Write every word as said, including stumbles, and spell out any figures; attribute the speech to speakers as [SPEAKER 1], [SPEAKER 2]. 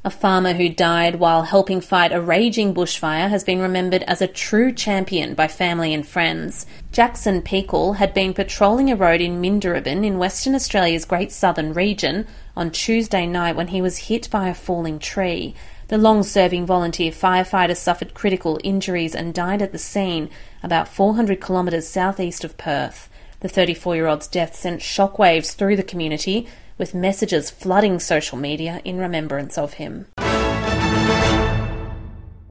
[SPEAKER 1] A farmer who died while helping fight a raging bushfire has been remembered as a true champion by family and friends. Jackson Peakle had been patrolling a road in Mindaribin in Western Australia's Great Southern region on Tuesday night when he was hit by a falling tree. The long-serving volunteer firefighter suffered critical injuries and died at the scene, about four hundred kilometres southeast of Perth. The thirty-four-year-old's death sent shockwaves through the community, with messages flooding social media in remembrance of him.